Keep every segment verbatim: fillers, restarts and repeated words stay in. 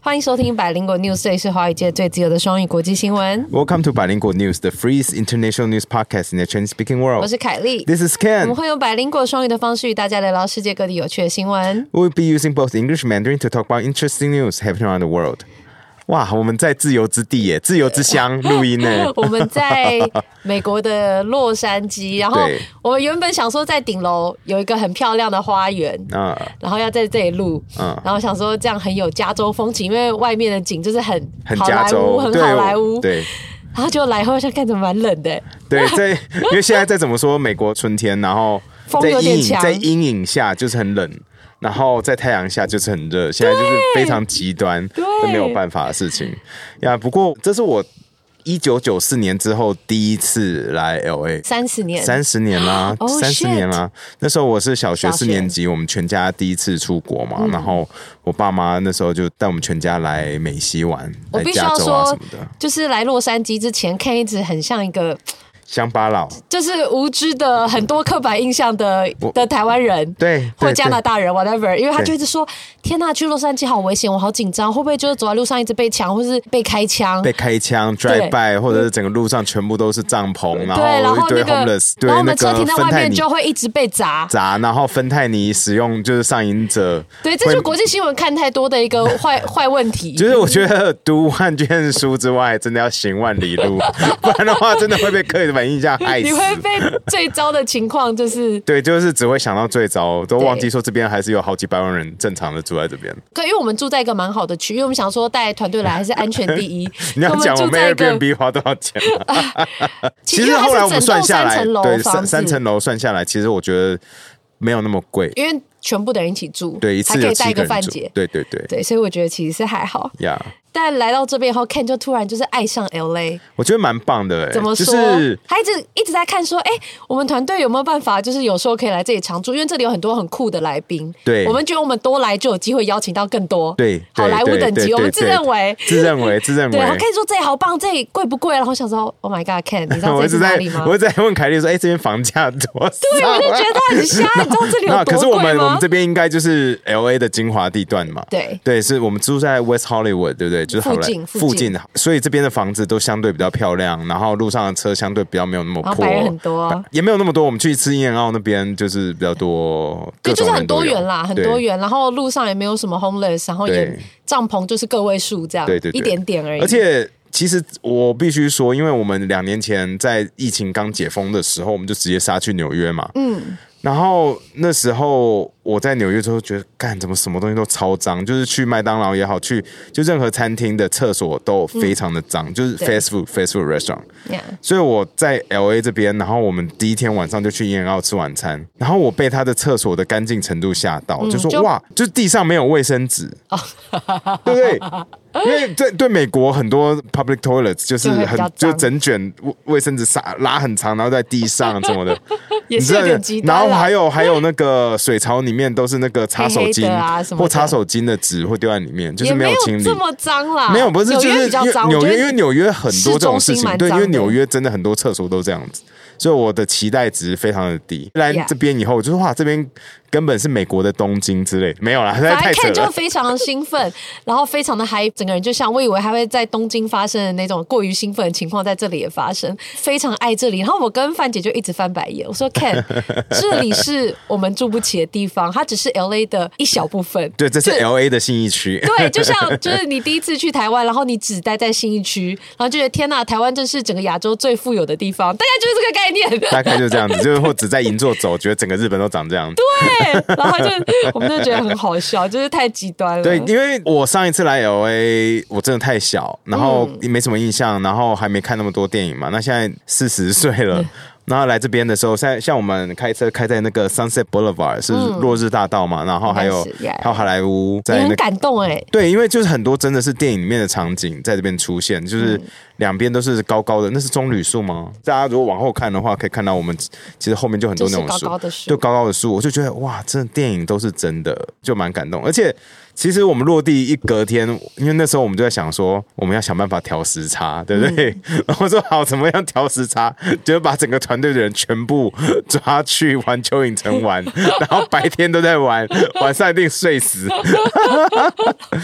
欢迎收听百灵果 News， 这里是华语界最自由的双语国际新闻。 Welcome to 百灵果 News, the freest international news podcast in the Chinese-speaking world. 我是凯莉 This is Ken. 我们会用百灵果双语的方式与大家聊聊世界各地有趣的新闻。 We'll be using both English and Mandarin to talk about interesting news happening around the world. 哇，我们在自由之地耶，自由之乡录音呢。 我们在美国的洛杉矶，然后我们原本想说在顶楼有一个很漂亮的花园，嗯、然后要在这里录，嗯、然后想说这样很有加州风情，因为外面的景就是很很好莱坞，很好莱坞， 对。 然后就来后想看怎么蛮冷的， 对，在因为现在再怎么说美国春天，然后风有点强， 在阴影下就是很冷。然后在太阳下就是很热，现在就是非常极端，都没有办法的事情呀。不过这是我一九九四年之后第一次来 L A， 三十年， 三十年啦，三十、oh, 年啦。那时候我是小学四年级，我们全家第一次出国嘛，嗯、然后我爸妈那时候就带我们全家来美西玩， 我必须要说，什么的就是来洛杉矶之前，Ken一直很像一个。 乡巴佬， 就是无知的很多刻板印象的的台湾人， 对， 或加拿大人 whatever， 因为他就一直说天哪，去洛杉矶好危险，我好紧张，会不会就是走在路上一直被抢，或是被开枪， 被开枪 drive by， 或者是整个路上全部都是帐篷，然后一堆 homeless， 然后我们车停在外面就会一直被砸砸，然后芬太尼使用就是上瘾者， 对，这就是国际新闻看太多的一个坏坏问题。 就是我觉得读万卷书之外，真的要行万里路，不然的话真的会被刻板印象害死。 你会被最糟的情况就是对， 就是只会想到最糟，都忘记说这边还是有好几百万人正常的住在这边。 对，因为我们住在一个蛮好的区，因为我们想说带团队来还是安全第一。 你要讲我们 Airbnb 花多少钱、啊？其实后来我们算下来，对，三三层楼算下来，其实我觉得没有那么贵， 因为全部的人一起住， 对，一次有七个人住，还可以带一个饭姐， 对对对， 对，所以我觉得其实是还好。 呀、yeah.。 但来到这边以后 ，Ken 就突然就是爱上 L A， 我觉得蛮棒的、欸。 怎么说？就是、他一直一直在看说，哎、欸，我们团队有没有办法，就是有时候可以来这里常住，因为这里有很多很酷的来宾。 对， 我们觉得我们多来就有机会邀请到更多对好莱坞等级。我们自认为， 自认为，自认为。 对，他可以说这里好棒，这里贵不贵？然后想说 ，Oh my God，Ken， 你知道这里是哪里吗？ 我一直在问凯莉说，哎、欸，这边房价多少？ 对，我就觉得他很瞎，你知道这里有多贵吗？ 可是我们我们这边应该就是 L A 的精华地段嘛。 对对，是我们住在 West Hollywood， 对不对？就是附近附近，所以这边的房子都相对比较漂亮，然后路上的车相对比较没有那么破， 白人很多， 也没有那么多。我们去吃In and Out那边就是比较多， 对，就是很多元啦，很多元。然后路上也没有什么 homeless， 然后也帐篷就是个位数这样，对对对，一点点而已。 而且其实我必须说，因为我们两年前在疫情刚解封的时候，我们就直接杀去纽约嘛，嗯。然后那时候我在纽约之后觉得，干怎么什么东西都超脏，就是去麦当劳也好，去就任何餐厅的厕所都非常的脏，嗯、就是 fast food fast food restaurant。Yeah. 所以我在 L A 这边，然后我们第一天晚上就去In and Out吃晚餐，然后我被他的厕所的干净程度吓到，嗯、就说就哇，就是地上没有卫生纸，哦、对不对？因为对对美国很多 public toilets 就是很就整卷卫生纸撒拉很长，然后在地上什么的， 也是有点极端。 然后还有还有那个水槽里面都是那个擦手巾啊或擦手巾的纸会丢在里面，就是没有清理。 这么脏啦？ 没有，不是，就是纽约，因为纽约很多这种事情，对，因为纽约真的很多厕所都这样子。所以我的期待值非常的低。来这边以后，我就说哇，这边根本是美国的东京之类的，没有啦，太扯了。 就非常的兴奋，然后非常的嗨，整个人就像我以为还会在东京发生的那种过于兴奋的情况，在这里也发生，非常爱这里。然后我跟范姐就一直翻白眼，我说 Ken， 这里是我们住不起的地方，它只是 L A 的一小部分。 对，这是 L A 的信义区。 对，就像就是你第一次去台湾，然后你只待在信义区，然后就觉得天哪，台湾真是整个亚洲最富有的地方，大概就是这个概念。 大概就这样子，就是或只在银座走，觉得整个日本都长这样子。 对，然后就我们就觉得很好笑，就是太极端了。 对，因为我上一次来 L A， 我真的太小，然后没什么印象，然后还没看那么多电影嘛。那现在四十岁了。嗯，然后来这边的时候，像像我们开车开在那个 Sunset Boulevard 是落日大道嘛，嗯、然后还有还有好莱坞在、那個， 你很感动哎、欸。 对，因为就是很多真的是电影里面的场景在这边出现，就是两边都是高高的，那是棕榈树吗？大家如果往后看的话，可以看到我们其实后面就很多那种树， 高高的树， 就高高的树，我就觉得哇，这电影都是真的，就蛮感动，而且。其实我们落地一隔天，因为那时候我们就在想说，我们要想办法调时差，对不对？嗯、然后说好，怎么样调时差？就把整个团队的人全部抓去环球影城玩，然后白天都在玩，晚上一定睡死。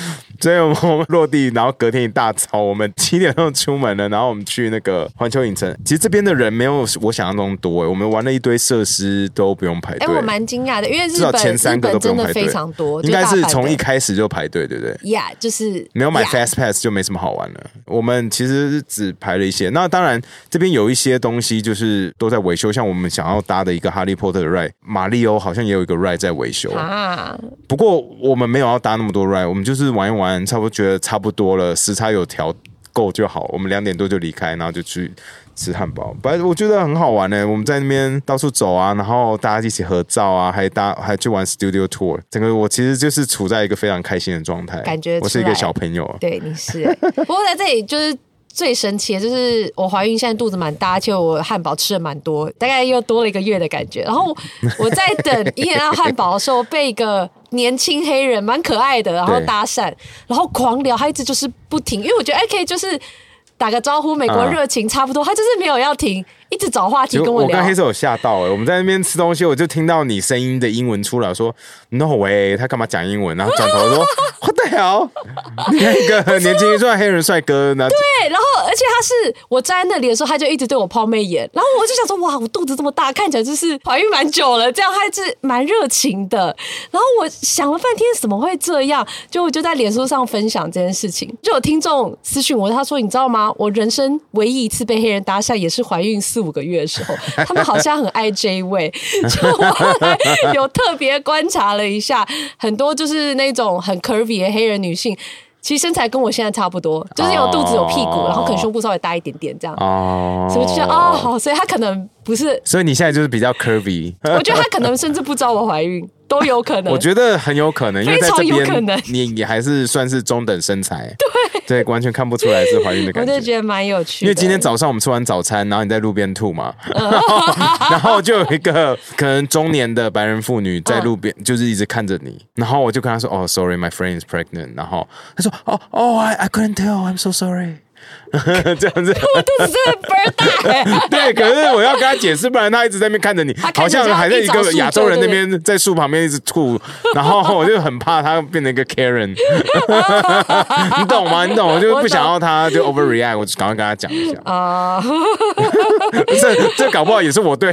所以我们落地，然后隔天一大早，我们七点钟出门了，然后我们去那个环球影城。其实这边的人没有我想象中多，我们玩了一堆设施都不用排队。 哎，我蛮惊讶的，因为日本前三个都不用排队， 日本真的非常多， 应该是从一开始就排队，对不对？ 呀、yeah, ，就是没有买 Fast Pass 就没什么好玩了。我们其实只排了一些，那当然这边有一些东西就是都在维修，像我们想要搭的一个哈利波特的 ride， 马里欧好像也有一个 ride 在维修啊。不过我们没有要搭那么多 ride， 我们就是玩一玩，差不多觉得差不多了，时差有调够就好。我们两点多就离开，然后就去吃汉堡，本来我觉得很好玩呢、欸。我们在那边到处走啊，然后大家一起合照啊，还搭还去玩 Studio Tour， 整个我其实就是处在一个非常开心的状态， 感觉我是一个小朋友。 对，你是、欸。不过在这里就是最神奇的就是我怀孕，现在肚子蛮大，而且我汉堡吃了蛮多，大概又多了一个月的感觉。然后我在等伊人奥汉堡的时候，被一个年轻黑人蛮可爱的，然后搭讪，然后狂聊，他一直就是不停，因为我觉得 I K 就是打个招呼，美国热情差不多，他就是没有要停，一直找话题跟我聊。 我跟黑手有吓到哎、欸，我们在那边吃东西，我就听到你声音的英文出来，我说 No way， 他干嘛讲英文？然后转头说 What the hell？ 你看一个年轻帅黑人帅哥，然后对，然后而且他是我站在那里的时候，他就一直对我抛媚眼，然后我就想说哇，我肚子这么大，看起来就是怀孕蛮久了，这样还是蛮热情的。然后我想了半天，怎么会这样？就我就在脸书上分享这件事情，就有听众私讯我，他说你知道吗？我人生唯一一次被黑人搭讪，也是怀孕四五个月的时候，他们好像很爱这一位。就我后来有特别观察了一下，很多就是那种很 curvy 的黑人女性。其实身材跟我现在差不多，就是有肚子有屁股， oh. 然后可能胸部稍微大一点点这样。哦、oh. ，所以我就觉得哦好，所以他可能不是。 所以你现在就是比较 curvy。 我觉得他可能甚至不知道我怀孕，都有可能。 我觉得很有可能，因为在这边你你还是算是中等身材， 对对，完全看不出来是怀孕的感觉。 我就觉得蛮有趣的。 因为今天早上我们吃完早餐，然后你在路边吐嘛，然后然后就有一个可能中年的白人妇女在路边，就是一直看着你，然后我就跟她说：“哦 ，sorry, my friend is pregnant。”然后她说：“哦哦，I I couldn't tell, I'm so sorry。”这样子， 我肚子真的倍儿大哎、欸。 对，可是我要跟他解释，不然他一直在那边看着你，好像还在一个亚洲人那边在树旁边一直吐，然后我就很怕他变成一个 Karen， 你懂吗？你懂，我就不想要他就 overreact， 我就赶快跟他讲一下啊。这这搞不好也是我对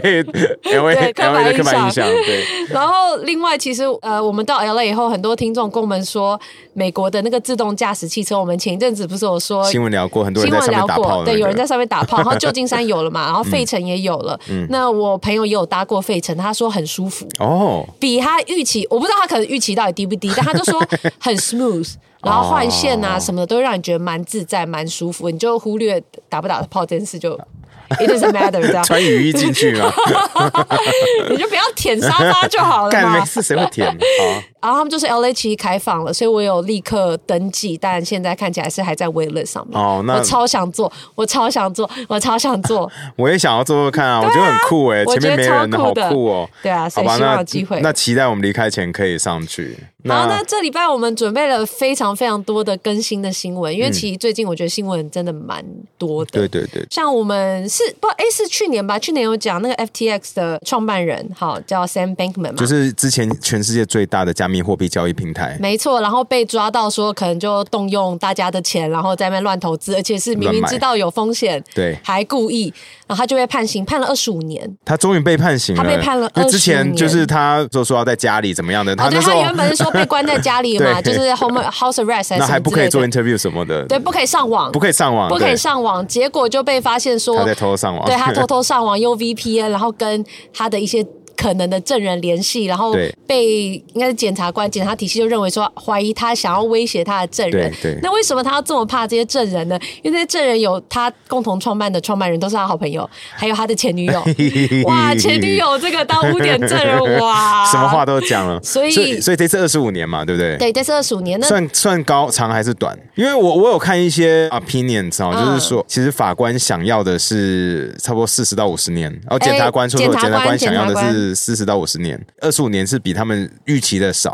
L A L A 的刻板印象。对。 然后另外，其实呃，我们到 L A 以后，很多听众跟我们说，美国的那个自动驾驶汽车，我们前一阵子不是有说新闻聊过。很多人在上面打炮、那個， 对，有人在上面打炮，然后旧金山有了嘛，然后费城也有了。嗯、那我朋友也有搭过费城，他说很舒服哦，比他预期，我不知道他可能预期到底低不低，但他就说很 smooth， 然后换线啊什么的都会让你觉得蛮自在、蛮舒服，你就忽略打不打炮这件事就。It doesn't matter， 这样穿雨衣进去吗？ 你就不要舔沙发就好了嘛。 干没事，谁会舔？ 然后他们就是 L A 其实开放了，所以我有立刻登记，但现在看起来是还在 waitlist 上面。哦，那我超想做，我超想做，我超想做。 我也想要做做看啊，啊我觉得很酷哎、欸，前面没人好酷哦。 对啊，所以希望有机会。 那, 那期待我们离开前可以上去。 好，那这礼拜我们准备了非常非常多的更新的新闻，因为其实最近我觉得新闻真的蛮多的。 对对对， 像我们是不知道哎是去年吧，去年有讲那个 F T X 的创办人，好叫 Sam Bankman 嘛， 就是之前全世界最大的加密货币交易平台。 没错，然后被抓到说可能就动用大家的钱，然后在那边乱投资，而且是明明知道有风险， 对， 还故意，然后他就被判刑，判了二十五年。 他终于被判刑了， 他被判了二十五年。 之前就是他就说要在家里怎么样的，他那时候、哦、他原本是说被关在家里嘛，就是 home house arrest， 那还不可以做 interview 什么的， 对，不可以上网， 不可以上网， 不可以上网，结果就被发现说他在偷偷上网， 对他偷偷上网用 V P N， 然后跟他的一些可能的证人联系，然后被应该是检察官检察体系就认为说怀疑他想要威胁他的证人。 对对， 那为什么他要这么怕这些证人呢？因为那些证人有他共同创办的创办人都是他好朋友，还有他的前女友。哇，前女友这个当污点证人，哇， 什么话都讲了。 所以所以所以这次二十五年嘛，对不对？ 对，这次二十五年，那算算高长还是短？因为我我有看一些 opinions 哦，嗯、就是说其实法官想要的是差不多四十到五十年，然后检察官说说检察官想要的是四十到五十年，二十五年是比他们预期的少。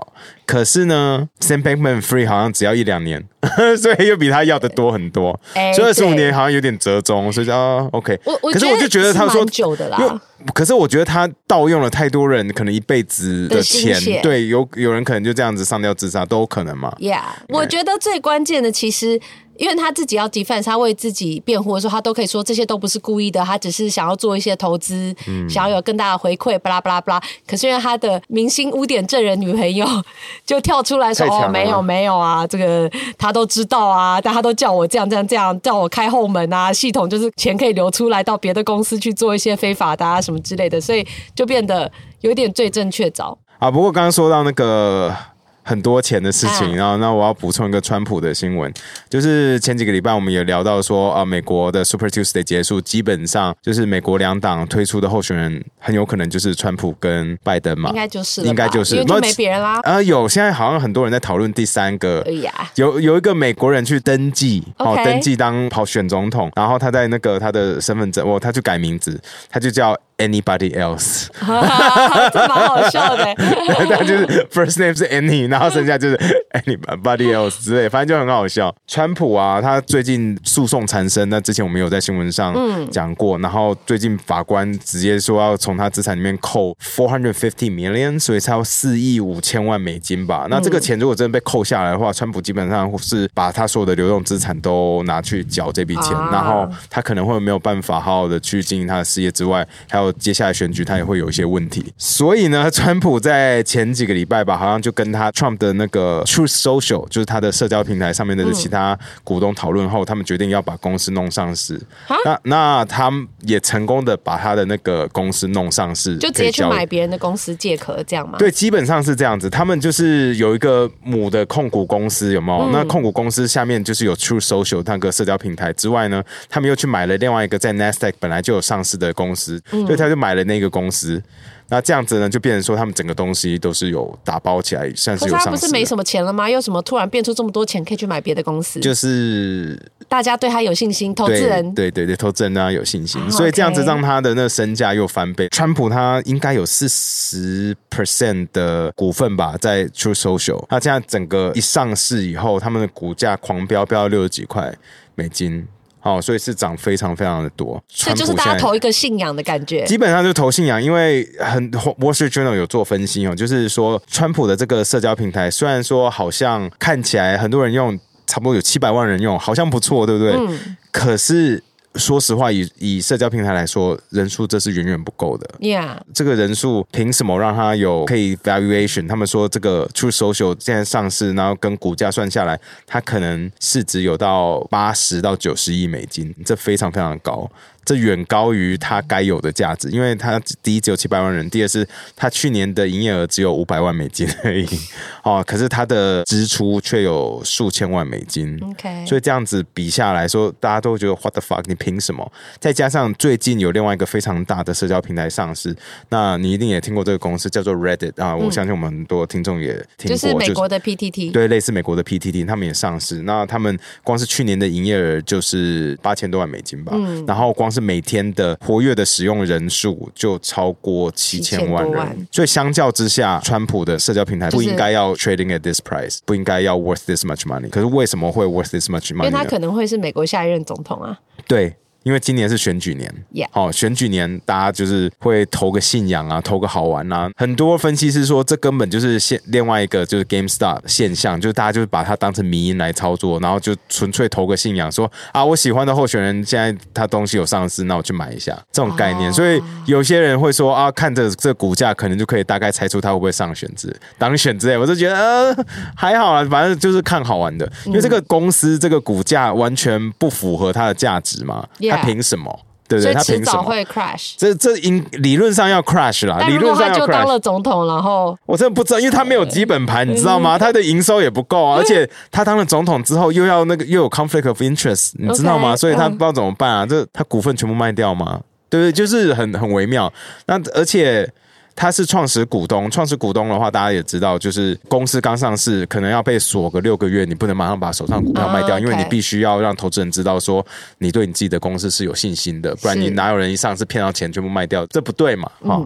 可是呢 Sam Bankman-Fried 好像只要一两年所以又比他要的多很多、欸、所以二十五年好像有点折中，所以啊 OK 我我可是我就觉得他说久的啦， 可是我觉得他盗用了太多人可能一辈子的钱，对，有有人可能就这样子上吊自杀都有可能嘛。 Yeah， 我觉得最关键的其实因为他自己要 defense， 他为自己辩护的时候，他都可以说这些都不是故意的，他只是想要做一些投资、嗯、想要有更大的回馈，巴拉巴拉巴拉。可是因为他的明星污点证人女朋友就跳出来说：“哦，没有没有啊，这个他都知道啊，但他都叫我这样这样这样，叫我开后门啊，系统就是钱可以流出来到别的公司去做一些非法的啊什么之类的，所以就变得有点罪证确凿啊。”不过刚刚说到那个很多钱的事情，然后那我要补充一个川普的新闻，就是前几个礼拜我们也聊到说啊，美国的 Super Tuesday 结束，基本上就是美国两党推出的候选人很有可能就是川普跟拜登嘛， 应该就是了吧， 应该就是因为就没别人啦。 呃，有现在好像很多人在讨论第三个， 哎呀， 有有一个美国人去登记，哦， okay. 登记当跑选总统，然后他在那个他的身份证，哦，他就改名字，他就叫Anybody else 这蛮好笑的他就是 first name 是 Any 然后剩下就是 Anybody else 之类，反正就很好笑。川普啊，他最近诉讼缠身，那之前我们有在新闻上讲过、嗯、然后最近法官直接说要从他资产里面扣 four hundred fifty million， 所以才有四亿五千万美金吧。那这个钱如果真的被扣下来的话，川普基本上是把他所有的流动资产都拿去缴这笔钱、啊、然后他可能会没有办法好好的去经营他的事业之外，还有接下来选举他也会有一些问题。所以呢，川普在前几个礼拜吧，好像就跟他 Trump 的那个 Truth Social， 就是他的社交平台上面的其他股东讨论后、嗯、他们决定要把公司弄上市。那那他们也成功的把他的那个公司弄上市， 就直接去买别人的公司借壳这样吗？ 对，基本上是这样子。他们就是有一个母的控股公司，有没有、嗯、那控股公司下面就是有 Truth Social 那个社交平台之外呢，他们又去买了另外一个在 Nasdaq 本来就有上市的公司、嗯、所以他就买了那个公司。那这样子呢，就变成说他们整个东西都是有打包起来，算是有上市的。可是他不是没什么钱了吗？又什么突然变出这么多钱可以去买别的公司？ 就是大家对他有信心，投资人对对对，投资人对他有信心，所以这样子让他的那身价又翻倍。川普他应该有四十 percent 的股份吧，在 Truth Social。他现在整个一上市以后，他们的股价狂飙，飙到六十几块美金。哦，所以是涨非常非常的多， 所以就是大家投一个信仰的感觉， 基本上就投信仰。因为很 Wall Street Journal 有做分析哦，就是说川普的这个社交平台，虽然说好像看起来很多人用，差不多有七百万人用，好像不错，对不对？嗯。可是说实话，以以社交平台来说，人数这是远远不够的。 Yeah， 这个人数凭什么让他有可以 valuation？ 他们说这个 Truth Social 现在上市，然后跟股价算下来，它可能市值有到八十到九十亿美金，这非常非常的高。这远高于它该有的价值，因为它第一只有七百万人，第二是它去年的营业额只有五百万美金而已，哦，可是它的支出却有数千万美金。 OK， 所以这样子比下来说，大家都觉得 What the fuck？ 你凭什么？再加上最近有另外一个非常大的社交平台上市，那你一定也听过这个公司叫做 Reddit 啊，我相信我们很多听众也听过， 就是美国的 P T T， 对，类似美国的 P T T， 他们也上市。那他们光是去年的营业额就是八千多万美金吧，嗯、然后光是每天的活跃的使用人数就超过七千万人，所以相较之下，川普的社交平台不应该要 trading at this price， 不应该要 worth this much money。可是为什么会 worth this much money 呢？ 因为他可能会是美国下一任总统啊。 对。因为今年是选举年， yeah. 哦，选举年大家就是会投个信仰啊，投个好玩啊。很多分析师说，这根本就是现另外一个就是 GameStop 现象，就是大家就是把它当成迷因来操作，然后就纯粹投个信仰，说啊，我喜欢的候选人现在他东西有上市，那我去买一下，这种概念。Oh. 所以有些人会说啊，看着这股价，可能就可以大概猜出他会不会上选之当选之类。我就觉得呃还好啦，反正就是看好玩的，因为这个公司这个股价完全不符合它的价值嘛。Yeah.他凭什么？对不对？他凭什么？ 所以迟早会 crash。 这这理论上要 crash 啦，理论上要 crash。但如果他就当了总统，然后我真的不知道，因为他没有基本盘，你知道吗？他的营收也不够啊，而且他当了总统之后又要那个又有 conflict of interest， 你知道吗？ Okay, 所以他不知道怎么办啊？这他股份全部卖掉吗？对不对？就是很很微妙。那而且。他是创始股东，创始股东的话，大家也知道，就是公司刚上市，可能要被锁个六个月，你不能马上把手上股票卖掉， oh, okay. 因为你必须要让投资人知道说你对你自己的公司是有信心的，不然你哪有人一上市骗到钱全部卖掉，这不对嘛？嗯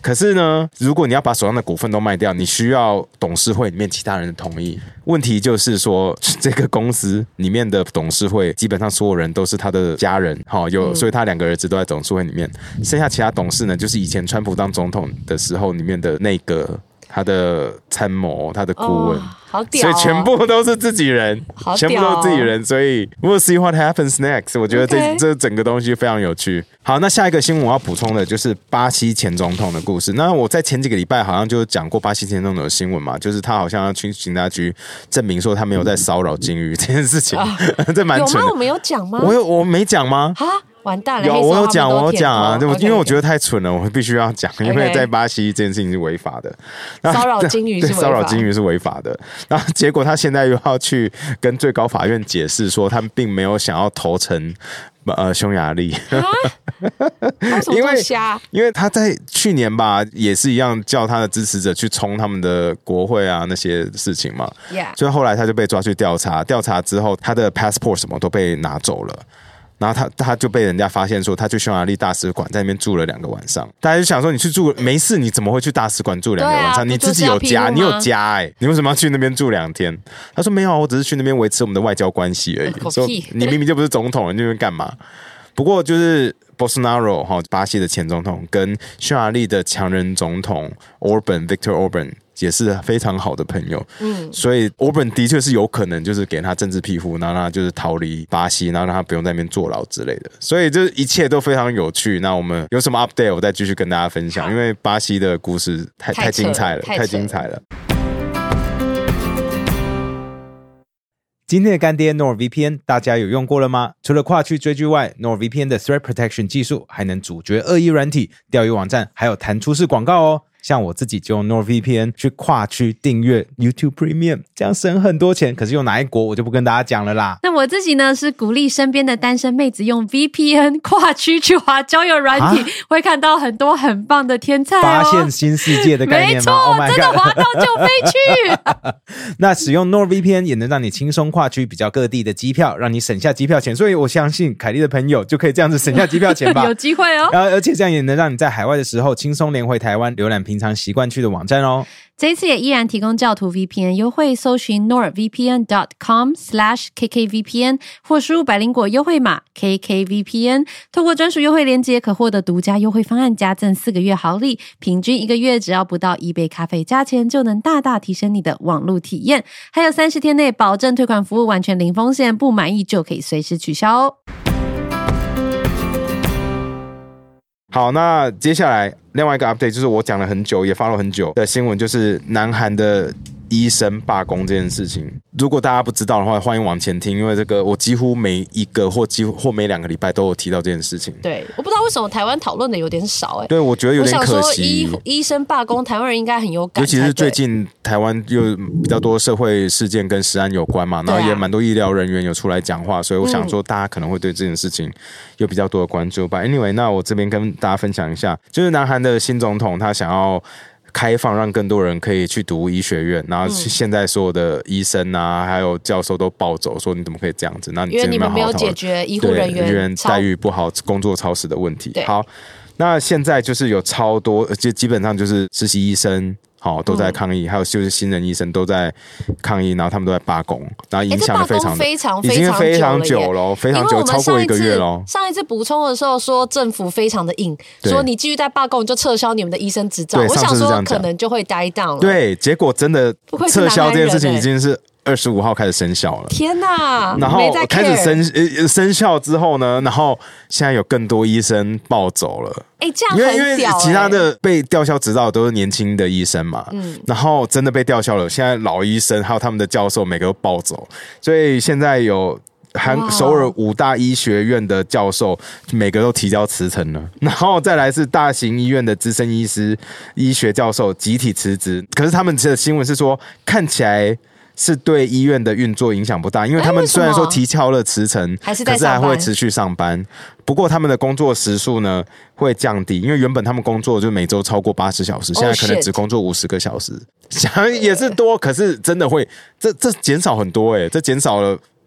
可是呢，如果你要把手上的股份都卖掉，你需要董事会里面其他人的同意。问题就是说，这个公司里面的董事会基本上所有人都是他的家人，好有，所以他两个儿子都在董事会里面，剩下其他董事呢，就是以前川普当总统的时候里面的内阁。他的参谋，他的顾问，哦好屌哦， 所以全部都是自己人， 好屌哦， 全部都是自己人，所以 we'll see what happens next。我觉得这、okay. 这整个东西非常有趣。好，那下一个新闻我要补充的就是巴西前总统的故事。那我在前几个礼拜好像就讲过巴西前总统的新闻嘛，就是他好像要去警察局证明说他没有在骚扰鲸鱼这件事情，啊、这蛮蠢的。 有吗？我没有讲吗？ 我有，我没讲吗？ 哈。完蛋了！ 有我有讲，我有讲啊， okay, 因为我觉得太蠢了，我必须要讲，因为在巴西这件事情是违法的， 骚扰鲸鱼是违法， 骚扰鲸鱼是违法的。然后结果他现在又要去跟最高法院解释说，他并没有想要投诚呃匈牙利， 因为因为他在去年吧也是一样叫他的支持者去冲他们的国会啊那些事情嘛， yeah. 所以后来他就被抓去调查，调查之后他的 passport 什么都被拿走了。然后他他就被人家发现说，他去匈牙利大使馆在那边住了两个晚上。大家就想说，你去住没事，你怎么会去大使馆住两个晚上？ 啊、 你自己有家，你有家哎、欸，你为什么要去那边住两天？他说没有，我只是去那边维持我们的外交关系而已。说你明明就不是总统，你那边干嘛？不过就是 Bolsonaro 哈，巴西的前总统跟匈牙利的强人总统 Orban Victor Orban。也是非常好的朋友，嗯，所以 Orban 的确是有可能就是给他政治庇护，然后让他就是逃离巴西，然后让他不用在那边坐牢之类的，所以这一切都非常有趣。那我们有什么 update 我再继续跟大家分享，因为巴西的故事太太精彩了，太精彩了。 今天的干爹 NordVPN 大家有用过了吗？除了跨区追剧外， NordVPN 的 Threat Protection 技术还能阻绝恶意软体、钓鱼网站，还有弹出式广告哦。像我自己就用 NordVPN 去跨区订阅 YouTube Premium， 这样省很多钱，可是用哪一国我就不跟大家讲了啦。 那我自己呢，是鼓励身边的单身妹子用 V P N 跨区去滑交友软体，会看到很多很棒的天菜哦， 发现新世界的概念吗？ 没错、 oh、 真的滑到就飞去那使用 NordVPN 也能让你轻松跨区比较各地的机票，让你省下机票钱，所以我相信凯莉的朋友就可以这样子省下机票钱吧。 有机会哦。 而且这样也能让你在海外的时候轻松连回台湾，浏览平常习惯去的网站哦。 这一次也依然提供教徒 V P N 优惠，搜寻 nordvpn dot com slash k k v p n 或输入百灵果优惠码 K K V P N， 透过专属优惠链接可获得独家优惠方案，加赠四个月好礼，平均一个月只要不到一杯咖啡价钱，就能大大提升你的网络体验。还有三十天内保证退款服务，完全零风险，不满意就可以随时取消哦。 好，那接下来另外一个 update 就是我讲了很久也发了很久的新闻，就是南韩的医生罢工这件事情。如果大家不知道的话，欢迎往前听，因为这个我几乎每一个或几乎或每两个礼拜都有提到这件事情。 对，我不知道为什么台湾讨论的有点少哎、欸。 对，我觉得有点可惜。我想说医医生罢工，台湾人应该很有感， 尤其是最近台湾又比较多社会事件跟食安有关嘛，然后也蛮多医疗人员有出来讲话，所以我想说大家可能会对这件事情有比较多的关注吧。Anyway， 那我这边跟大家分享一下，就是南韩的新总统他想要开放让更多人可以去读医学院，然后现在所有的医生啊还有教授都暴走说你怎么可以这样子，那你因为你们没有解决医护人员待遇不好工作超时的问题。好，那现在就是有超多就基本上就是实习医生好、哦、都在抗议、嗯、还有就是新人医生都在抗议，然后他们都在罢工，然后影响的非常、 欸、非常已经非常久了，非常久，超过一个月了。 上一次补充的时候说政府非常的硬，说你继续在罢工就撤销你们的医生执照，我想说可能就会 die down 了。 对，结果真的撤销这件事情已经是二十五号开始生效了。 天哪！ 然后开始生生效之后呢，然后现在有更多医生暴走了。 哎、欸，这样很屌、欸、 因为因为其他的被吊销执照都是年轻的医生嘛，嗯，然后真的被吊销了，现在老医生还有他们的教授每个都暴走，所以现在有韩首尔五大医学院的教授每个都提交辞呈了，然后再来是大型医院的资深医师、医学教授集体辞职。可是他们的新闻是说，看起来是对医院的运作影响不大，因为他们虽然说提交了辞呈，可是还会持续上班。不过他们的工作时数呢会降低，因为原本他们工作就每周超过八十小时，现在可能只工作五十个小时，想也是多，可是真的会这这减少很多哎、欸，这减少了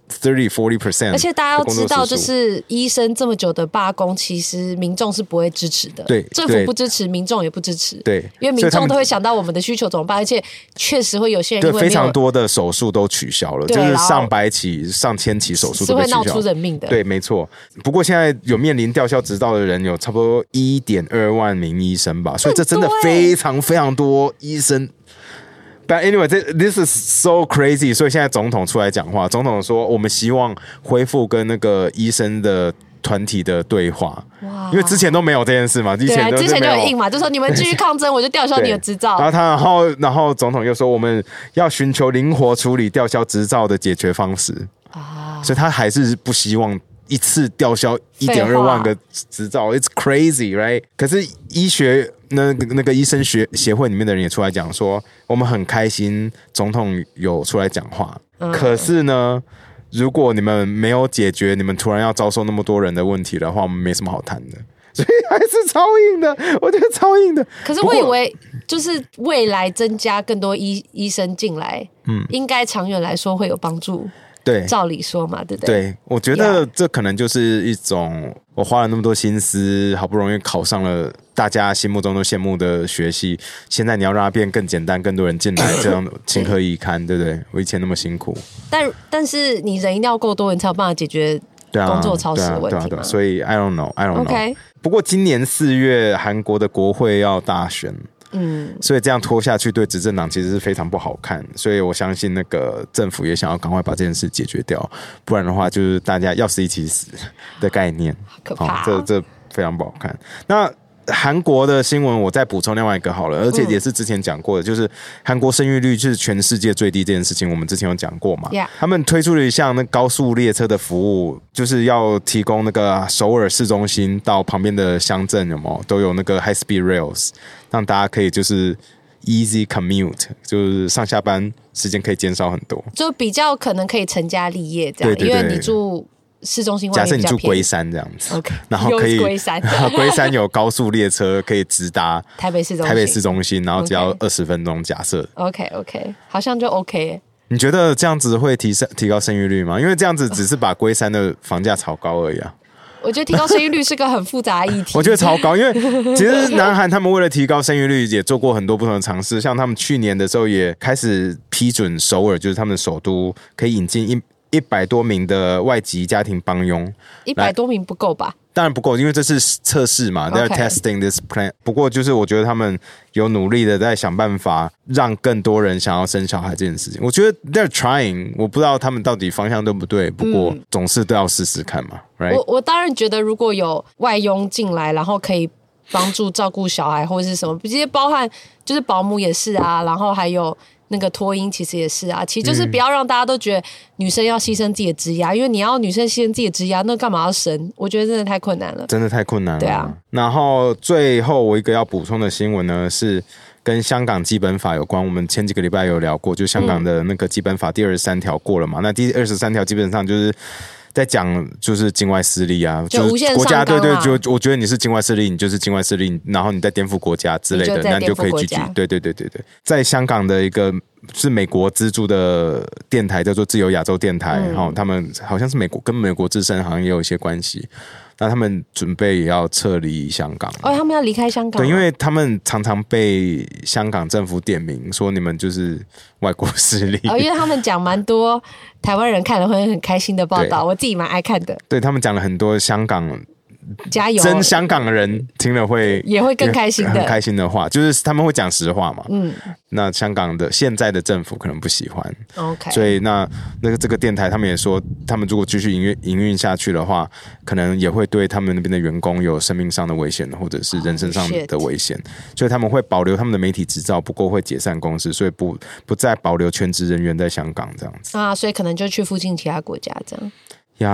thirty forty percent， 而且大家要知道，就是医生这么久的罢工，其实民众是不会支持的。 对， 政府不支持，民众也不支持。 对， 因为民众都会想到我们的需求怎么办，而且确实会有些人因为对非常多的手术都取消了，就是上百起、上千起手术都被取消， 是会闹出人命的。 对，没错。不过现在有面临吊销执照的人有差不多一点二万名医生吧，所以这真的非常非常多医生。But anyway, this is so crazy. 所以现在总统出来讲话，总统说我们希望恢复跟那个医生的团体的对话，因为之前都没有这件事嘛，之前都之前就很硬嘛，就说你们继续抗争，我就吊销你的执照。 然后他，然后，然后总统又说我们要寻求灵活处理吊销执照的解决方式啊，所以他还是不希望一次吊销一点二万个执照 ，It's crazy, right？ 可是医学那个那个医生学协会里面的人也出来讲说，我们很开心总统有出来讲话，嗯、可是呢，如果你们没有解决你们突然要遭受那么多人的问题的话，我们没什么好谈的。所以还是超硬的，我觉得超硬的。 可是我以为，就是未来增加更多医医生进来，嗯，应该长远来说会有帮助。 对， 照理说嘛，对不对？ 对，我觉得这可能就是一种我花了那么多心思，好不容易考上了大家心目中都羡慕的学系，现在你要让它变更简单，更多人进来，这样情何以堪，对不对？我以前那么辛苦， 但但是你人一定要够多，你才有办法解决工作超时的问题嘛。 对啊，对啊，对啊，所以 I don't know, I don't know. Okay. 不过今年四月韩国的国会要大选。嗯，所以这样拖下去对执政党其实是非常不好看，所以我相信那个政府也想要赶快把这件事解决掉，不然的话就是大家要死一起死的概念， 好可怕、哦哦，这这非常不好看。那韩国的新闻我再补充另外一个好了，而且也是之前讲过的，嗯、就是韩国生育率是全世界最低这件事情，我们之前有讲过嘛。 Yeah. 他们推出了一项那高速列车的服务，就是要提供那个首尔市中心到旁边的乡镇有没有都有那个 high speed rails， 让大家可以就是 easy commute， 就是上下班时间可以减少很多， 就比较可能可以成家立业这样，对对对，因为你住。市中心外面假设你住龟山这样子 ，OK， 然后可以龟山， 龟山有高速列车可以直达台北市中心， 台北市中心，然后只要二十分钟。假设 OK OK， 好像就 OK。 你觉得这样子会提升提高生育率吗？因为这样子只是把龟山的房价炒高而已啊。 我觉得提高生育率是个很复杂的议题。 我觉得超高，因为其实南韩他们为了提高生育率，也做过很多不同的尝试。像他们去年的时候也开始批准首尔，就是他们的首都，可以引进一。一百多名的外籍家庭帮佣， 一百多名不够吧？ 当然不够，因为这是测试嘛 ，They're testing this plan。不过就是我觉得他们有努力的在想办法，让更多人想要生小孩这件事情。我觉得 They're trying， 我不知道他们到底方向对不对，不过总是都要试试看嘛。 嗯 right? 我我当然觉得，如果有外佣进来，然后可以帮助照顾小孩或者是什么，这些包含就是保姆也是啊，然后还有。那个托婴其实也是啊，其实就是不要让大家都觉得女生要牺牲自己的职业，因为你要女生牺牲自己的职业，那干嘛要生？我觉得真的太困难了， 真的太困难了。 对啊。 然后最后我一个要补充的新闻呢，是跟香港基本法有关。我们前几个礼拜有聊过，就香港的那个基本法第二十三条过了嘛？嗯、那第二十三条基本上就是。在讲就是境外势力啊， 就无限上纲啊， 国家对对，就我觉得你是境外势力，你就是境外势力，然后你在颠覆国家之类的，那你就可以继续。对对对对对，在香港的一个是美国资助的电台叫做自由亚洲电台，然后、嗯、他们好像是美国跟美国之声好像也有一些关系。那他们准备也要撤离香港哦，他们要离开香港、啊， 对，因为他们常常被香港政府点名说你们就是外国势力哦，因为他们讲蛮多台湾人看了会很开心的报道，我自己蛮爱看的。 对，他们讲了很多香港加油， 真香港人听了会也会更开心的， 很开心的话，就是他们会讲实话嘛。嗯，那香港的现在的政府可能不喜欢 ，OK， 所以那那个这个电台他们也说，他们如果继续营运营运下去的话，可能也会对他们那边的员工有生命上的危险，或者是人身上的危险， oh, 所以他们会保留他们的媒体执照，不过会解散公司，所以不不再保留全职人员在香港这样子啊，所以可能就去附近其他国家这样。 呀、yeah, ，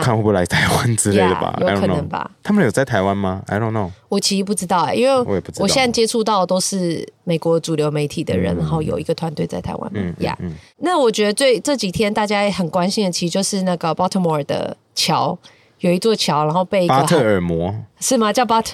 看会不会来台湾之类的吧， yeah, 有可能吧。 他们有在台湾吗 ？I don't know。 我其实不知道哎、欸，因为我也不知道，我现在接触到的都是美国主流媒体的人，嗯、然后有一个团队在台湾。嗯呀， yeah. 嗯那我觉得最这几天大家也很关心的，其实就是那个 Baltimore 的桥，有一座桥，然后被一个巴特尔摩是吗？叫巴特。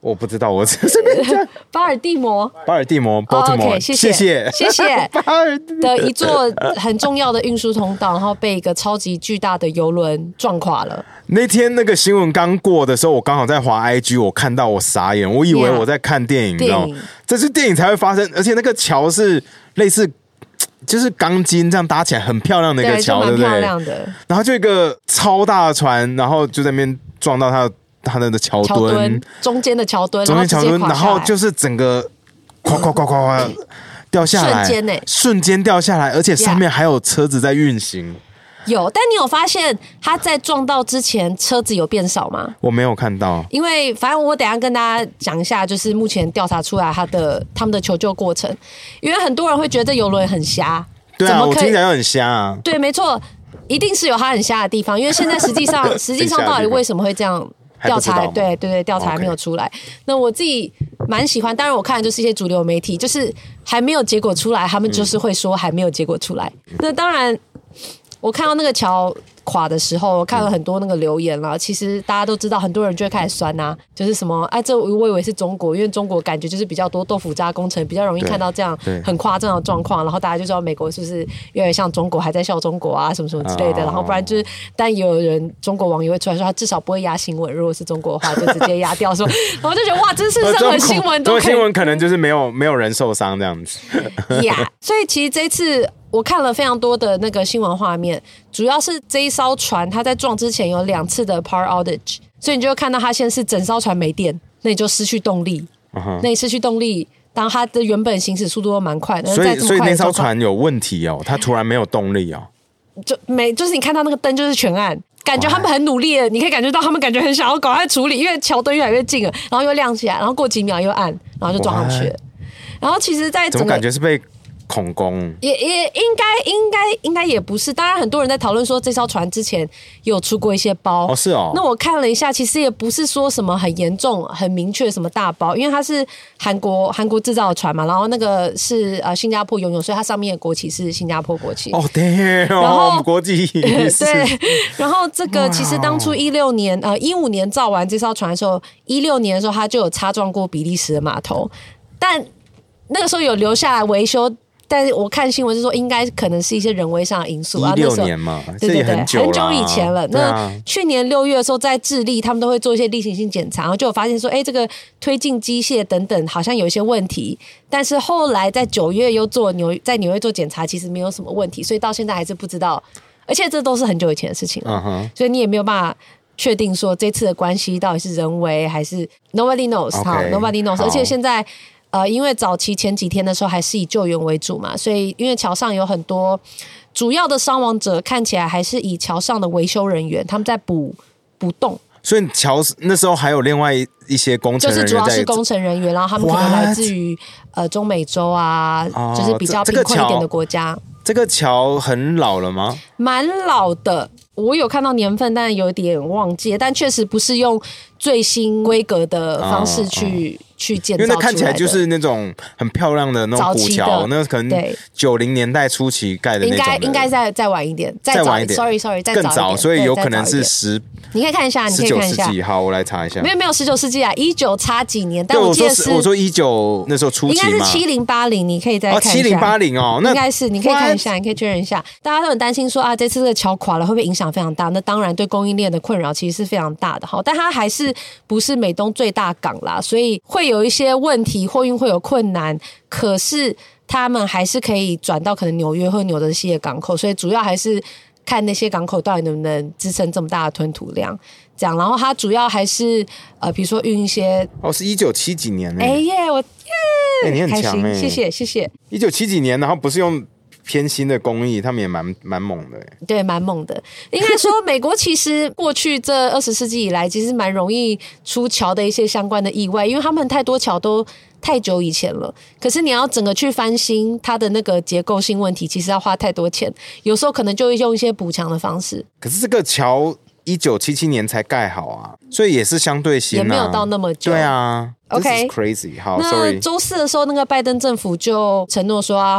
我不知道，我随便讲。 巴尔的摩， 巴尔的摩 ，Baltimore，、 哦 okay, 谢谢谢谢谢巴尔的的一座很重要的运输通道，然后被一个超级巨大的邮轮撞垮了。 那天那个新闻刚过的时候，我刚好在滑 I G， 我看到我傻眼，我以为我在看电影， yeah, 你知道吗？这是电影才会发生，而且那个桥是类似就是钢筋这样搭起来，很漂亮的一个桥，对不对？ 漂亮的。 然后就一个超大的船，然后就在那边撞到它它的桥墩， 桥墩中间的桥墩， 中间桥墩，然后就是整个咵咵咵咵掉下来， 瞬间呢、欸， 瞬间掉下来，而且上面还有车子在运行。 有，但你有发现他在撞到之前车子有变少吗？ 我没有看到， 因为反正我等一下跟大家讲一下，就是目前调查出来他的他们的求救过程，因为很多人会觉得邮轮很瞎， 对啊，我听起来就很瞎啊， 对，没错，一定是有他很瞎的地方，因为现在实际上实际上到底为什么会这样调查？对对对，调查还没有出来。Okay. 那我自己蛮喜欢，当然我看的就是一些主流媒体，就是还没有结果出来，他们就是会说还没有结果出来。嗯、那当然。我看到那个桥垮的时候，我看了很多那个留言了。其实大家都知道，很多人就会开始酸啊，就是什么哎、啊，这我以为是中国，因为中国感觉就是比较多豆腐渣工程，比较容易看到这样很夸张的状况。然后大家就知道美国是不是越来越像中国，还在笑中国啊，什么什么之类的。然后不然就是，但也有人中国网友会出来说，他至少不会压新闻，如果是中国的话，就直接压掉说。然后就觉得哇，真是任何新闻都可以， 新闻可能就是没有没有人受伤这样子。 呀， yeah, 所以其实这一次。我看了非常多的那个新闻画面，主要是这一艘船它在撞之前有两次的 power outage， 所以你就会看到它先是整艘船没电，那你就失去动力， uh-huh. 那你失去动力，当它的原本行驶速度都蛮快的， 所以所以那艘船有问题哦，它突然没有动力哦， 就没就是你看到那个灯就是全暗。感觉他们很努力的，你可以感觉到他们感觉很想要赶快处理，因为桥墩越来越近了，然后又亮起来，然后过几秒又暗，然后就撞上去了。然后其实在整个， 怎么感觉是被恐攻？ 也也应该应该应该也不是，当然很多人在讨论说这艘船之前有出过一些包哦，是哦。 那我看了一下，其实也不是说什么很严重、很明确什么大包，因为它是韩国韩国制造的船嘛，然后那个是呃新加坡拥有，所以它上面的国旗是新加坡国旗。 哦，对哦， 然后国际对，然后这个其实当初一六年呃一五年造完这艘船的时候，一六年的时候它就有擦撞过比利时的码头，但那个时候有留下来维修。但是我看新闻是说，应该可能是一些人为上的因素啊。 一六年嘛， 对对对， 很久很久以前了。那、 啊、 去年六月的时候，在智利，他们都会做一些例行性检查，然后就有发现说，哎，这个推进机械等等好像有一些问题。但是后来在九月又做纽在纽约做检查，其实没有什么问题，所以到现在还是不知道。而且这都是很久以前的事情了， uh-huh. 所以你也没有办法确定说这次的关系到底是人为还是 nobody knows， okay, 好 nobody knows。而且现在。呃，因为早期前几天的时候还是以救援为主嘛，所以因为桥上有很多主要的伤亡者，看起来还是以桥上的维修人员，他们在补补洞。 所以桥那时候还有另外一些工程人员， 就是主要是工程人员，然后他们可能来自于呃中美洲啊，哦、就是比较贫困一点的国家。 这个桥很老了吗？ 蛮老的，我有看到年份，但有点忘记，但确实不是用最新规格的方式去、哦哦、去建造出来的， 因为那看起来就是那种很漂亮的那种古桥，那可能九零年代初期盖的那种的， 应该应该再再晚一点，再晚一点 ，sorry sorry， 再更早，所以有可能是十。 你可以看一下，你可以看一下。 十九世纪，好，我来查一下。 没有没有十九世纪啊，一九差几年？但我记得是我说一九那时候初期嘛， 应该是七零八零，你可以再看一下。 七零八零哦，那应该是你可以看一下，你可以确认一下。大家都很担心说啊，这次这个桥垮了会不会影响非常大？那当然对供应链的困扰其实是非常大的。好，但它还是不是美东最大港啦，所以会有一些问题，货运会有困难。可是他们还是可以转到可能纽约或纽泽西的港口，所以主要还是看那些港口到底能不能支撑这么大的吞吐量。这样，然后它主要还是呃，比如说运一些哦，是一九七几年呢？ 哎耶，我耶， 哎，你很强哎， 谢谢谢谢。 一九七几年，然后不是用偏新的工艺，他们也蛮蛮猛的， 对，蛮猛的。应该说，美国其实过去这二十世纪以来，其实蛮容易出桥的一些相关的意外，因为他们太多桥都太久以前了。可是你要整个去翻新它的那个结构性问题，其实要花太多钱，有时候可能就会用一些补强的方式。 可是这个桥一九七七年才盖好啊，所以也是相对新啊， 也没有到那么久。 对啊 ，OK， This is crazy。好， 那周四的时候，那个拜登政府就承诺说啊，会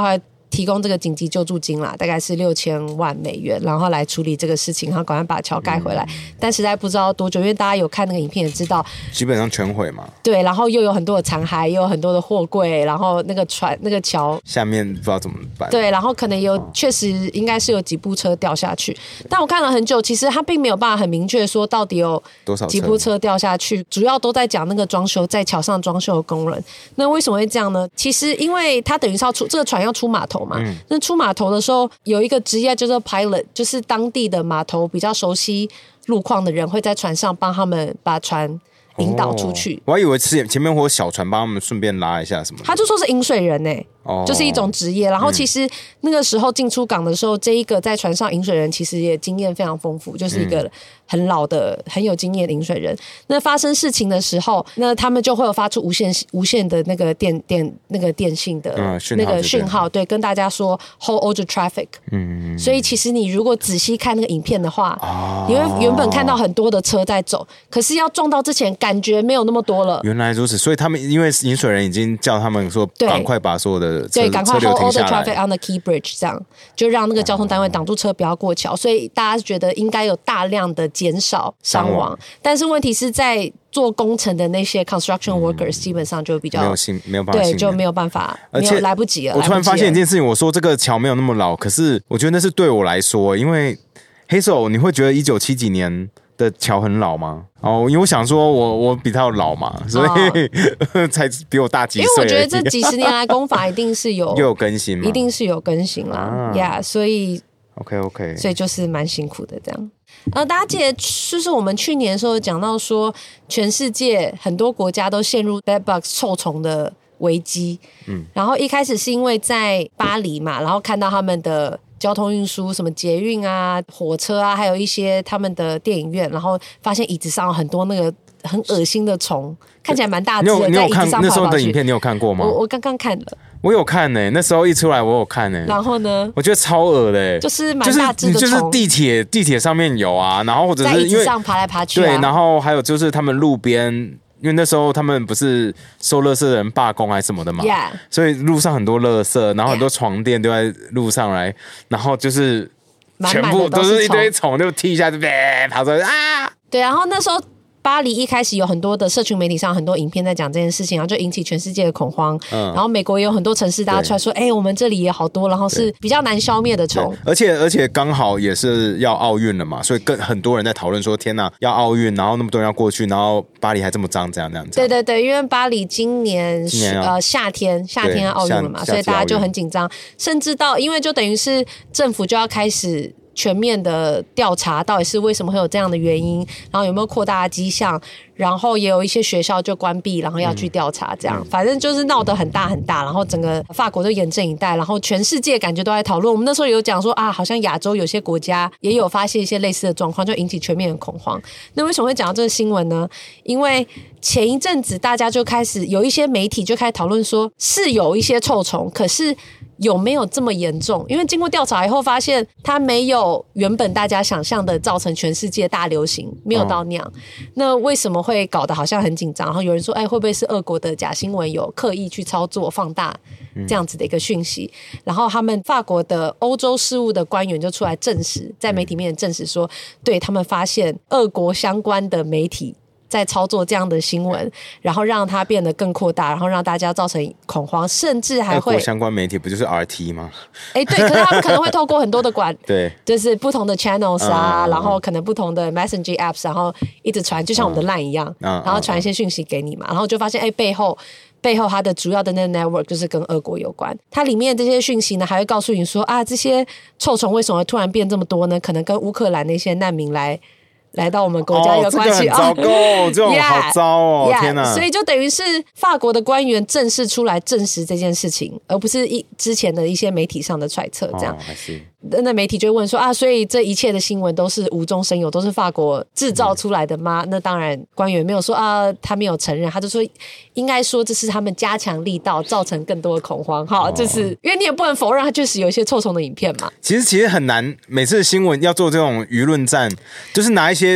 提供这个紧急救助金啦，大概是六千万美元，然后来处理这个事情，然后赶快把桥盖回来。嗯、但实在不知道多久，因为大家有看那个影片也知道， 基本上全毁嘛。 对，然后又有很多的残骸，又有很多的货柜，然后那个船、那个桥下面不知道怎么办。 对，然后可能有、哦、确实应该是有几部车掉下去，但我看了很久，其实他并没有办法很明确说到底有多少几部车掉下去，主要都在讲那个装修在桥上装修的工人。那为什么会这样呢？其实因为他等于是要出这个船要出码头嘛，嗯、那出码头的时候有一个职业叫做 pilot， 就是当地的码头比较熟悉路况的人会在船上帮他们把船引导出去。 哦、我还以为是前面会有小船帮他们顺便拉一下什么的。 他就说是引水人呢、欸。哦、就是一种职业，然后其实那个时候进出港的时候，嗯、这一个在船上引水人其实也经验非常丰富，就是一个很老的、很有经验的引水人。那发生事情的时候，那他们就会有发出无线无线的那个电电那个电信的那个讯号，对，跟大家说 hold all the traffic。嗯，所以其实你如果仔细看那个影片的话，哦、你会原本看到很多的车在走，可是要撞到之前感觉没有那么多了。 原来如此，所以他们因为引水人已经叫他们说赶快把所有的对，赶快 hold all the traffic on the key bridge， 这样就让那个交通单位挡住车，不要过桥。所以大家觉得应该有大量的减少伤亡，但是问题是在做工程的那些 construction workers，嗯、基本上就比较没有幸没有办法， 对，就没有办法，而且来不及了。 我突然发现一件事情，我说这个桥没有那么老，可是我觉得那是对我来说，因为黑手，你会觉得一九七几年的桥很老吗？哦，因为我想说我我比他老嘛，所以、哦、才比我大几岁。 因为我觉得这几十年来工法一定是有又有更新嘛， 一定是有更新啦，呀、啊 yeah, ，所以 OK OK， 所以就是蛮辛苦的这样。呃，大家记得就是我们去年的时候讲到说，全世界很多国家都陷入 bedbugs 臭虫的危机。嗯，然后一开始是因为在巴黎嘛，然后看到他们的交通运输，什么捷运啊、火车啊，还有一些他们的电影院，然后发现椅子上有很多那个很恶心的虫，看起来蛮大只的。 你有你有看在那时候的影片？你有看过吗？ 我我刚刚看了。 我有看呢、欸，那时候一出来我有看呢、欸。 然后呢？ 我觉得超恶的、欸， 就是蛮大只的虫， 就是地铁地铁上面有啊，然后或者是因为在椅子上爬来爬去、啊， 对，然后还有就是他们路边，因为那时候他们不是收垃圾的人罢工还是什么的嘛， yeah. 所以路上很多垃圾，然后很多床垫丢在路上来，然后就是全部都是一堆虫，就踢一下就跑出来啊！ 对，然后那时候。巴黎一开始有很多的社群媒体上很多影片在讲这件事情，然后就引起全世界的恐慌。嗯，然后美国也有很多城市大家出来说，哎、欸，我们这里也好多，然后是比较难消灭的虫。 而且而且刚好也是要奥运了嘛，所以更很多人在讨论说，天哪，要奥运，然后那么多人要过去，然后巴黎还这么脏，这样这样。 对对对，因为巴黎今年, 今年呃夏天夏天要奥运了嘛，所以大家就很紧张，甚至到因为就等于是政府就要开始。全面的调查到底是为什么会有这样的原因，然后有没有扩大的迹象，然后也有一些学校就关闭，然后要去调查，这样、嗯、反正就是闹得很大很大，然后整个法国就严阵以待，然后全世界感觉都在讨论。我们那时候有讲说啊，好像亚洲有些国家也有发现一些类似的状况，就引起全面的恐慌。那为什么会讲到这个新闻呢？因为前一阵子大家就开始有一些媒体就开始讨论说，是有一些臭虫，可是有没有这么严重？因为经过调查以后发现，它没有原本大家想象的造成全世界大流行，没有到那样。嗯、那为什么会搞得好像很紧张？然后有人说，哎，会不会是俄国的假新闻有刻意去操作放大这样子的一个讯息？嗯、然后他们法国的欧洲事务的官员就出来证实，在媒体面前证实说，对他们发现俄国相关的媒体。在操作这样的新闻，然后让它变得更扩大，然后让大家造成恐慌，甚至还会相关媒体不就是 R T 吗？ 哎，对，可是他们可能会透过很多的管， 对， 就是不同的 channels 啊，嗯、然后可能不同的 Messenger apps， 然后一直传，就像我们的 Line 一样，嗯、然后传一些讯息给你嘛，然后就发现哎背后。背后它的主要的那个 network 就是跟俄国有关，它里面这些讯息呢，还会告诉你说啊，这些臭虫为什么会突然变这么多呢？可能跟乌克兰那些难民来。来到我们国家有关系、 哦、这个很糟糕、哦，这种好糟哦， yeah, 天哪！ 所以就等于是法国的官员正式出来证实这件事情，而不是一之前的一些媒体上的揣测这样。 哦、 那媒体就会问说啊，所以这一切的新闻都是无中生有，都是法国制造出来的吗？嗯、那当然，官员没有说啊，他没有承认，他就说应该说这是他们加强力道，造成更多的恐慌。好，这、哦、是因为你也不能否认，它确实有一些臭虫的影片嘛。 其实其实很难，每次新闻要做这种舆论战，就是拿一些。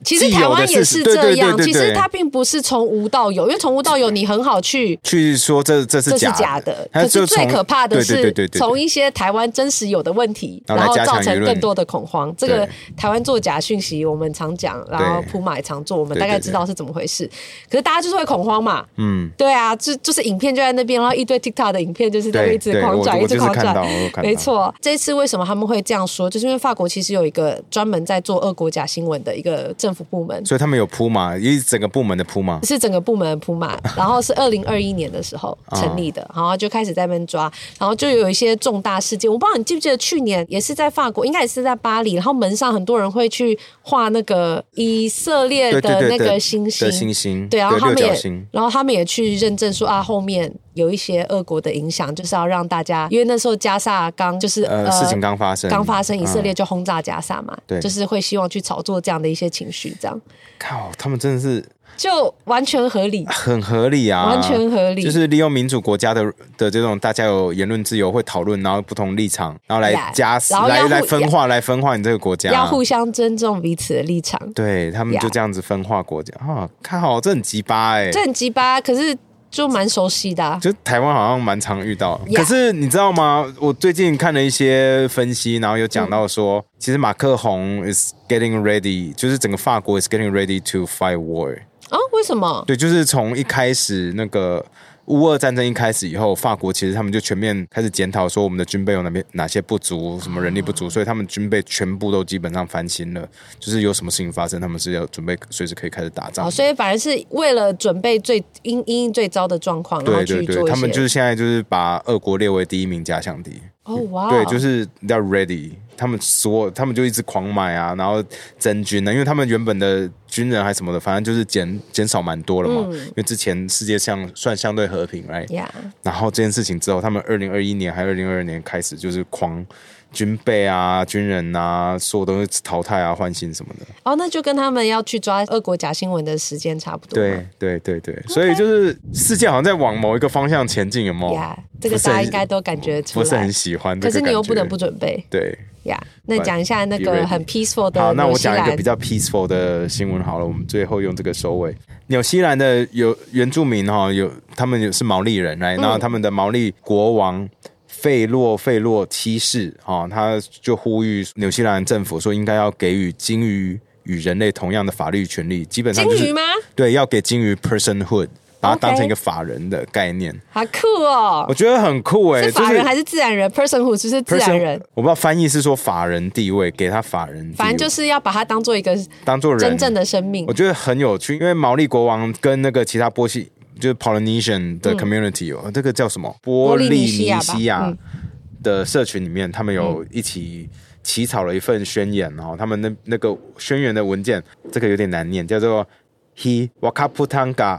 其实台湾也是这样，其实它并不是从无到有，因为从无到有你很好去去说这这是假的， 这是假的。可是最可怕的是从一些台湾真实有的问题，然后造成更多的恐慌。这个台湾做假讯息，我们常讲，然后普马也常做，我们大概知道是怎么回事。可是大家就是会恐慌嘛，嗯，对啊，就就是影片就在那边，然后一堆 TikTok 的影片就是在一直狂转，一直狂转，没错。这次为什么他们会这样说？就是因为法国其实有一个专门在做俄国假新闻的一个政府部门， 所以他们有铺马，一整个部门的铺马， 是整个部门的铺马。然后是二零二一年的时候成立的，然后就开始在那边抓，然后就有一些重大事件。我不知道你记不记得去年也是在法国，应该也是在巴黎，然后门上很多人会去画那个以色列的那个星星， 对对对星星， 对，然后他们也，然后他们也去认证说啊，后面有一些俄国的影响，就是要让大家，因为那时候加萨刚就是呃、呃事情刚发生， 刚发生，以色列就轰炸加萨嘛，对、嗯，就是会希望去炒作这样的一些情绪，这样。 靠，他们真的是。 就完全合理， 很合理啊， 完全合理， 就是利用民主国家的的这种大家有言论自由，会讨论，然后不同立场，然后来加死， yeah, 来来分化，来分化你这个国家， 要互相尊重彼此的立场。 对他们就这样子分化国家啊，看好这很鸡巴哎， 这很鸡巴，可是。就蛮熟悉的、啊， 就台湾好像蛮常遇到。Yeah. 可是你知道吗？我最近看了一些分析，然后有讲到说，嗯、其实马克宏 is getting ready， 就是整个法国 is getting ready to fight war。 啊？为什么？ 对，就是从一开始那个乌俄战争一开始以后，法国其实他们就全面开始检讨说我们的军备有哪边哪些不足，什么人力不足，所以他们军备全部都基本上翻新了。就是有什么事情发生，他们是要准备随时可以开始打仗。 哦，所以反而是为了准备最因因最糟的状况，然后去做一些。 对对对，他们就是现在就是把俄国列为第一名假想敌。 哦哇！ 对，就是要 ready。他们说，他们就一直狂买啊，然后增军呢，因为他们原本的军人还什么的，反正就是减减少蛮多了嘛。嗯、因为之前世界上算相对和平 ，right？、Yeah. 然后这件事情之后，他们二零二一年还二零二二年开始就是狂军备啊、军人啊，所有东西淘汰啊、换新什么的。 哦，那就跟他们要去抓俄国假新闻的时间差不多。 对对对对， okay. 所以就是世界好像在往某一个方向前进，有没有？ Yeah, 这个大家应该都感觉出来， 不是很喜欢这个感觉。 可是你又不能不准备。 对。 Yeah, 那讲一下那个很 peaceful 的。 好，那我讲一个比较 peaceful 的新闻好了，我们最后用这个收尾。纽西兰的有原住民哈，有他们是毛利人，然、嗯、后他们的毛利国王费洛费洛七世哈，他就呼吁纽西兰政府说，应该要给予鲸鱼与人类同样的法律权利，基本上就是、 鲸鱼吗？ 对，要给鲸鱼 personhood。把它当成一个法人的概念， okay. 好酷哦！ 我觉得很酷哎、欸， 是法人还是自然人 ？personhood 就是自然人， 我不知道翻译是说法人地位，给他法人地位， 反正就是要把它当做一个当做真正的生命。 我觉得很有趣，因为毛利国王跟那个其他波西就是 Polynesian 的 community 哦、嗯，这个叫什么波利尼西亚的社群里面，他们有一起起草了一份宣言哦，他们那那个宣言的文件，这个有点难念，叫做。He Wakaputanga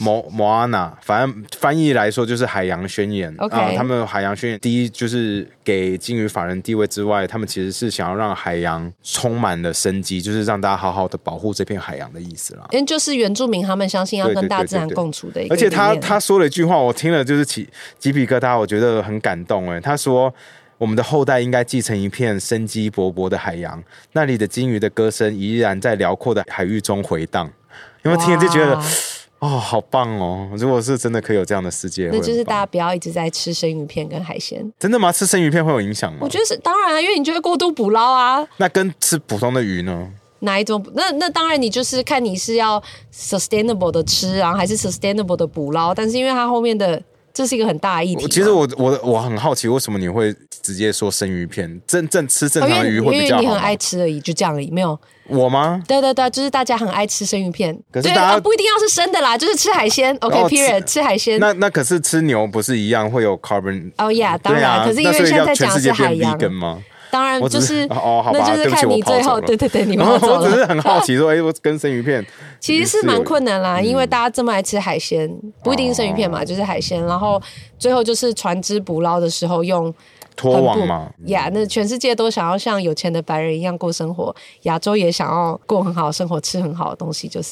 Moana， 反正翻译来说就是海洋宣言。 Okay. 啊，他们海洋宣言第一就是给鲸鱼法人地位之外，他们其实是想要让海洋充满了生机，就是让大家好好的保护这片海洋的意思啦。 因为就是原住民他们相信要跟大自然共处的一个理念。 而且他他说了一句话，我听了就是起鸡皮疙瘩，我觉得很感动哎。他说。我们的后代应该继承一片生机勃勃的海洋，那里的鲸鱼的歌声依然在辽阔的海域中回荡。有没有听就觉得哦，好棒哦！如果是真的可以有这样的世界， 那就是大家不要一直在吃生鱼片跟海鲜。 真的吗？吃生鱼片会有影响吗？ 我觉得是当然啊，因为你就会过度捕捞啊。 那跟吃普通的鱼呢？ 哪一种？那那当然，你就是看你是要 sustainable 的吃，然后还是 sustainable 的捕捞。但是因为它后面的。这是一个很大的议题。 其实我我我很好奇，为什么你会直接说生鱼片？真正吃正常的鱼会比较好吗？ 因为你很爱吃而已，就这样而已，没有。 我吗？ 对对对，就是大家很爱吃生鱼片。 可是大家、 啊、不一定要是生的啦，就是吃海鲜。OK，period，、okay, 吃海鲜。 那那可是吃牛不是一样会有 carbon？ 哦、oh, 呀、yeah, 当然、啊，可是因为现在在讲的是海洋吗？ 当然就是， 哦，好吧， 那就是看你最后，对对对，你跑走了。 我只是很好奇说，哎、欸，我跟生鱼片其实是蛮困难啦、嗯，因为大家这么爱吃海鲜，不一定是生鱼片嘛，哦、就是海鲜，然后最后就是船只捕捞的时候用拖网嘛， 呀， yeah, 那全世界都想要像有钱的白人一样过生活，亚洲也想要过很好的生活，吃很好的东西，就是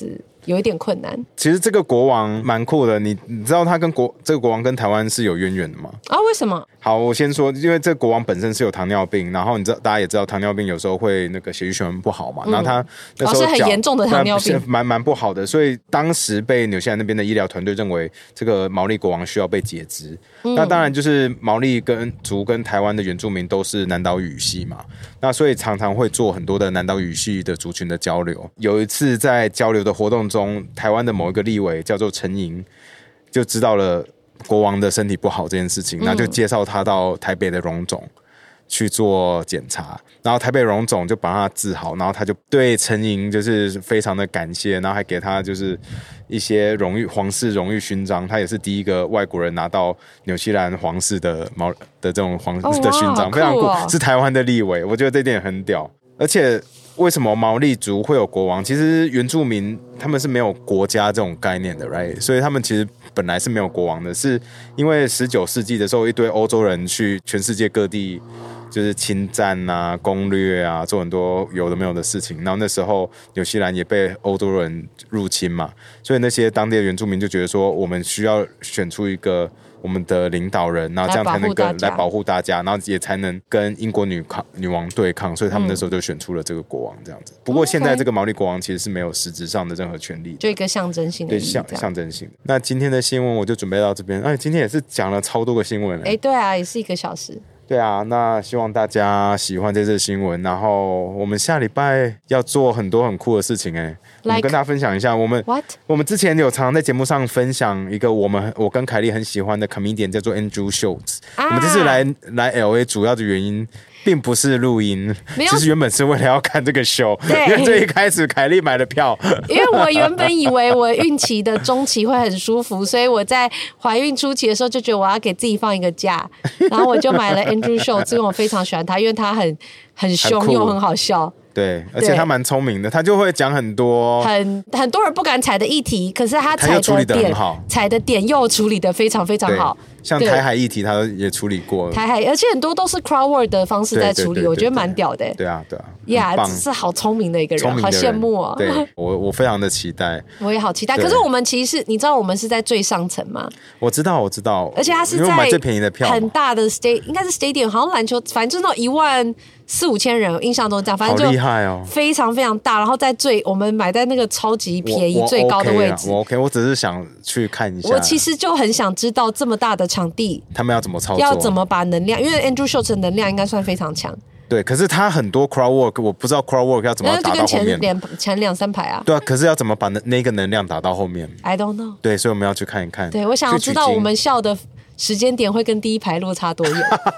有一点困难其实这个国王蛮酷的，你你知道他跟国这个国王跟台湾是有渊源的吗？ 啊？为什么？ 好，我先说，因为这个国王本身是有糖尿病，然后你知道大家也知道糖尿病有时候会那个血液循环不好嘛，嗯、然后他那时候、 哦、是很严重的糖尿病， 蛮蛮不好的，所以当时被纽西兰那边的医疗团队认为这个毛利国王需要被截肢。嗯、那当然就是毛利跟族跟台湾的原住民都是南岛语系嘛，那所以常常会做很多的南岛语系的族群的交流。有一次在交流的活动中，台湾的某一个立委叫做陈莹，就知道了国王的身体不好这件事情，那就介绍他到台北的荣总去做检查，然后台北荣总就把他治好，然后他就对陈莹就是非常的感谢，然后还给他就是一些荣誉皇室荣誉勋章，他也是第一个外国人拿到纽西兰皇室的毛的这种皇室的勋章， 哦、 非常酷、 哦， 是台湾的立委，我觉得这点很屌。而且为什么毛利族会有国王？其实原住民他们是没有国家这种概念的 right？ 所以他们其实本来是没有国王的，是因为十九世纪的时候一堆欧洲人去全世界各地就是侵占啊、攻略啊，做很多有的没有的事情。然后那时候纽西兰也被欧洲人入侵嘛，所以那些当地的原住民就觉得说，我们需要选出一个我们的领导人，然后这样才能跟来保护大家，然后也才能跟英国女抗女王对抗，所以他们那时候就选出了这个国王这样子。不过现在这个毛利国王其实是没有实质上的任何权利的， 就一个象征性的意义， 对，象象征性。那今天的新闻我就准备到这边，哎，今天也是讲了超多个新闻了， 哎，对啊，也是一个小时。 对啊，那希望大家喜欢这次新闻，然后我们下礼拜要做很多很酷的事情哎、欸， like, 我们跟大家分享一下，我们 what? 我们之前有常常在节目上分享一个我们我跟凯莉很喜欢的 comedian 叫做 Andrew Schulz，、啊、我们这次来来 L A 主要的原因并不是录音，其实原本是为了要看这个秀，因为最一开始凯莉买了票， 因为我原本以为我孕期的中期会很舒服，所以我在怀孕初期的时候就觉得我要给自己放一个假，然后我就买了 Andrew Schulz， 因为我非常喜欢他，因为他很很凶又很好笑。 对，而且他蛮聪明的，他就会讲很多很很多人不敢踩的议题，可是他踩的点踩的点又处理的非常非常好。 像台海议题，他也处理过台海，而且很多都是 crowd work 的方式在处理，对对对对对，我觉得蛮屌的。 对啊，对啊， 呀、yeah, ，是好聪明的一个人，好羡慕哦。 对，我我非常的期待， 我也好期待。可是我们其实你知道我们是在最上层吗？ 我知道，我知道， 而且他是在买最便宜的票， 很大的 stadium， 应该是 stadium， 好像篮球，反正就是那种一万四五千人，印象中这样，反正就好厉害哦， 非常非常大。然后在最我们买在那个超级便宜、最高的位置。 我 OK， 我只是想去看一下。 我其实就很想知道这么大的场地， 他们要怎么操作， 要怎么把能量，因为 Andrew Schulz 的能量应该算非常强。 对，可是他很多 crowd work， 我不知道 crowd work 要怎么打到后面。 就跟前两前两三排啊。 对啊，可是要怎么把那那个能量打到后面 ？I don't know。 对，所以我们要去看一看。 对，我想要知道我们笑的时间点会跟第一排落差多远。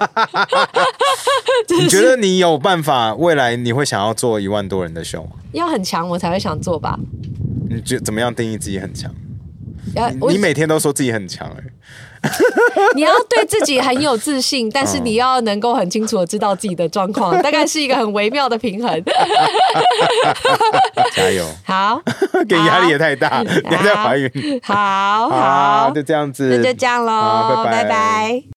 你觉得你有办法？未来你会想要做一万多人的秀吗？ 要很强我才会想做吧。 你觉得怎么样定义自己很强？你, 你每天都说自己很强哎、欸。 你要对自己很有自信，但是你要能够很清楚的知道自己的状况，大概是一个很微妙的平衡。 加油！ 好， 给压力也太大，你还在怀孕。 好好， 好，就这样子， 那就这样咯，拜拜。拜拜。